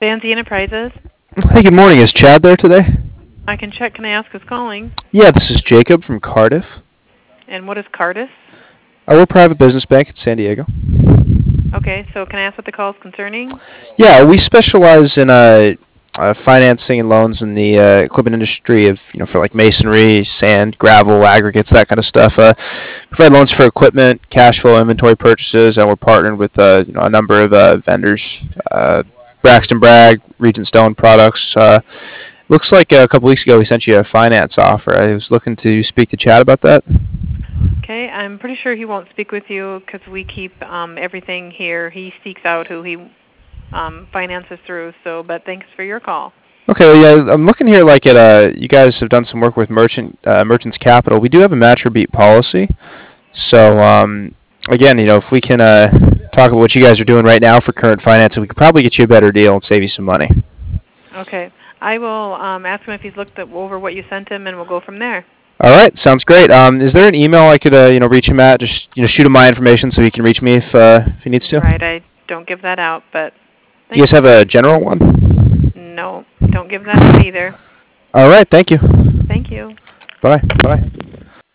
Banzi Enterprises. Hey, good morning. Is Chad there today? I can check. Can I ask who's calling? Yeah, this is Jacob from Cardiff. And what is Cardis? We're a private business bank in San Diego. Okay, so can I ask what the call is concerning? Yeah, we specialize in financing and loans in the equipment industry of for like masonry, sand, gravel, aggregates, that kind of stuff. Provide loans for equipment, cash flow, inventory purchases, and we're partnered with a number of vendors. Braxton Bragg, Regent Stone Products. Looks like a couple weeks ago we sent you a finance offer. I was looking to speak to Chad about that. Okay, I'm pretty sure he won't speak with you because we keep everything here. He seeks out who he finances through. But thanks for your call. Okay, well, yeah, I'm looking here like at you guys have done some work with Merchants Capital. We do have a match or beat policy. So again, if we can talk about what you guys are doing right now for current financing, we could probably get you a better deal and save you some money. Okay, I will ask him if he's looked over what you sent him, and we'll go from there. All right, sounds great. Is there an email I could reach him at? Just shoot him my information so he can reach me if he needs to. Right, I don't give that out, but you guys have a general one? No, don't give that out either. All right, thank you. Thank you. Bye. Bye.